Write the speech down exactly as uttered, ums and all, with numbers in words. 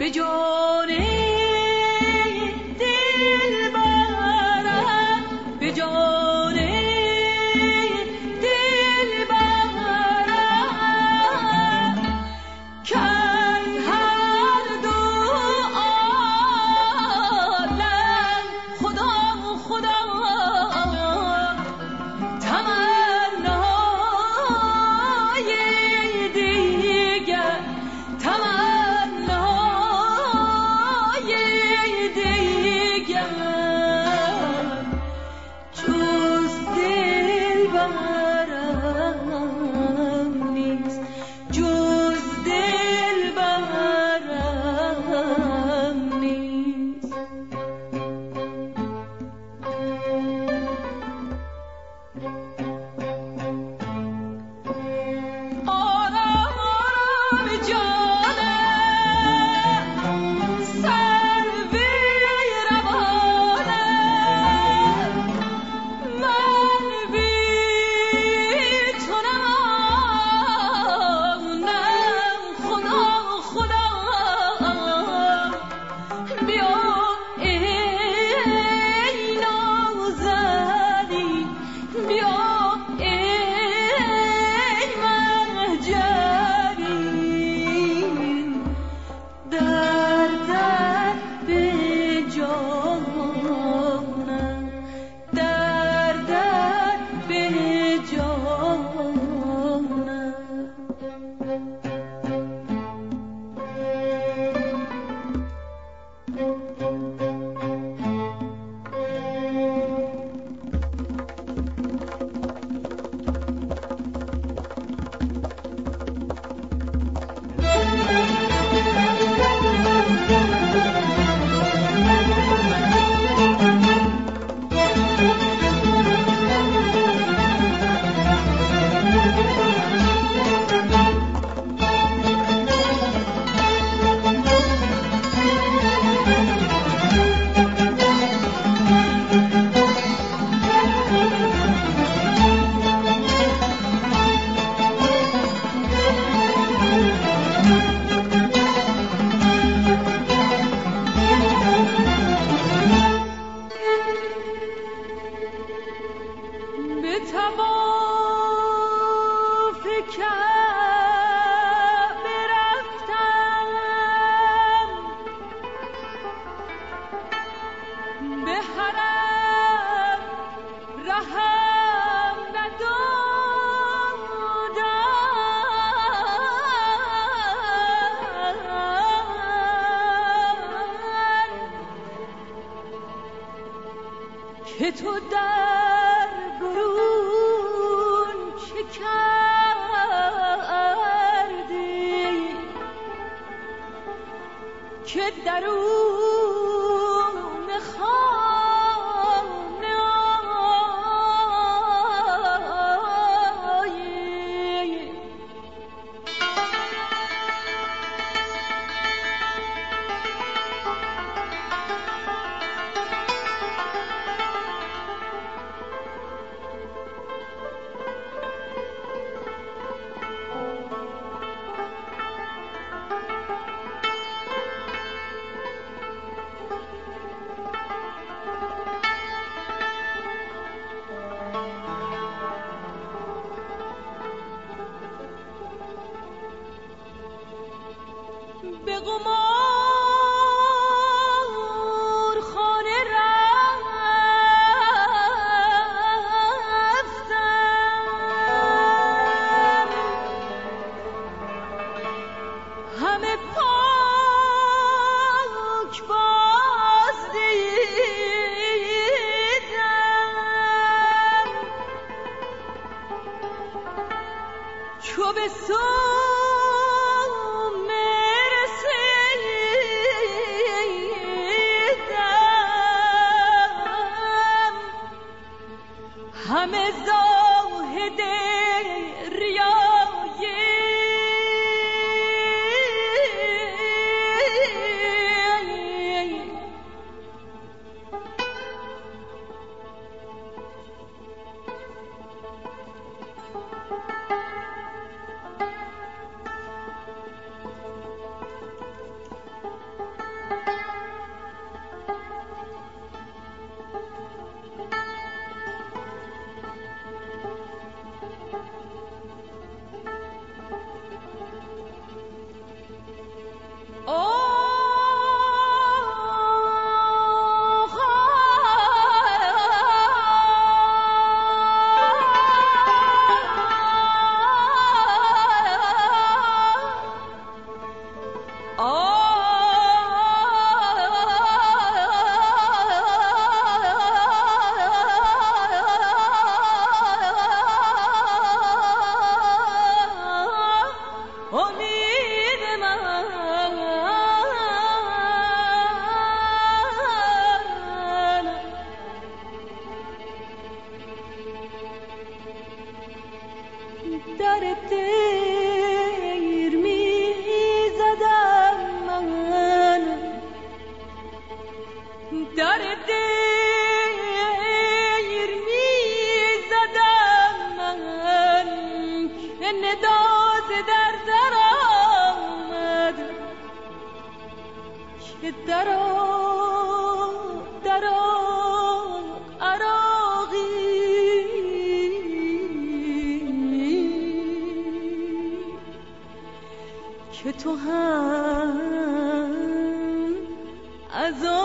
به جان دل برم، به جان دل برم که هر دو عالم خدا خدا تمنای دیگر تمنای دیگر جز دل برم نیست، جز دل برم نیست. آرام آرام جانم سروی روانم، من بی تو نمانم خدا خدا بیا ای نازنین، بیا ای مهجرین، در در به جانم، در در به جانم. به طواف کعبه رفتم، به حرم رهم ندادند که تو در برون چه کردی، که درون خانه آیی. به قمار خانه رفتم، همه پاک باز دیدم، چو به سوم رسیدم، همه زاهد ریایی در دیر می زدم من، در دیر می زدم من که نداز در در آمد، که درا درا که تو هم از